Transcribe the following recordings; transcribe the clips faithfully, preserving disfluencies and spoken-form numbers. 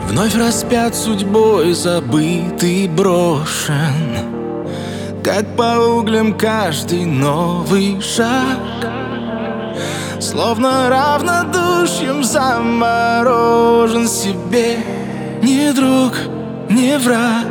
Вновь распят судьбой, забыт и брошен, как по углям каждый новый шаг, словно равнодушием заморожен себе. Ни друг, ни враг.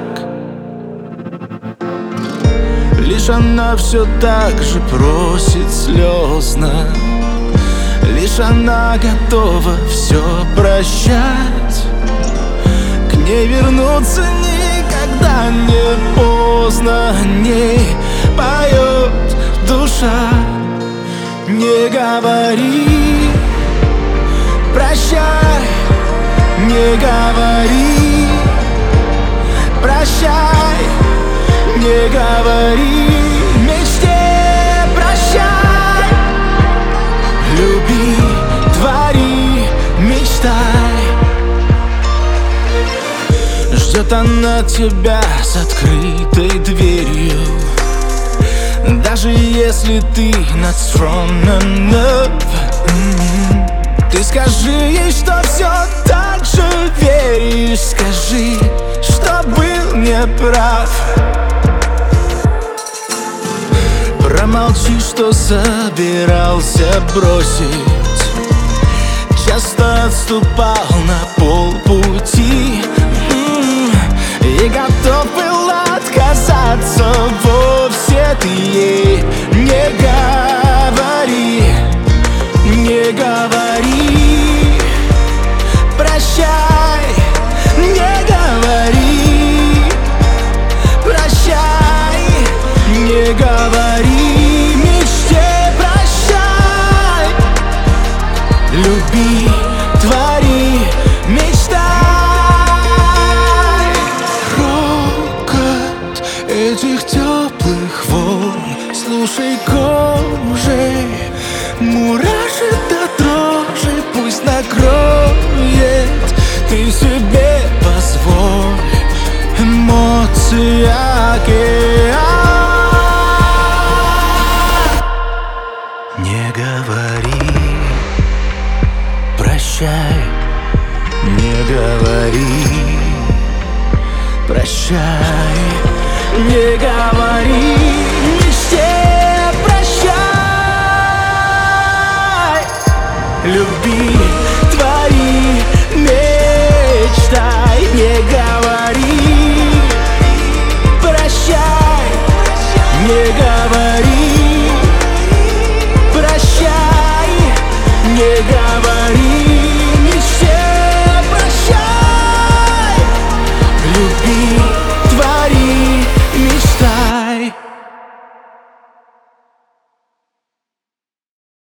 Лишь она все так же просит слезно, лишь она готова все прощать. К ней вернуться никогда не поздно, не поет душа. Не говори прощай, не говори прощай, не говори мечте прощай. Люби, твори, мечтай. Ждет она тебя с открытой дверью, даже если ты not strong enough. Ты скажи ей, что все так же веришь. Скажи, что был неправ. Промолчи, что собирался бросить, часто отступал на полпути и готов был отказаться вовсе. Ты ей не говори, не говори прощай, не говори прощай, не говори мечте прощай. Люби, твори, мечтай. Рокот этих теплых волн слушай кожей, мурашит до дрожи, пусть накроет. Ты себе позволь, эмоции океан. Не говори прощай, не говори прощай, не говори мечте прощай. Люби, твори, мечтай. Не говори прощай, не говори прощай, не говори мечте прощай. Люби,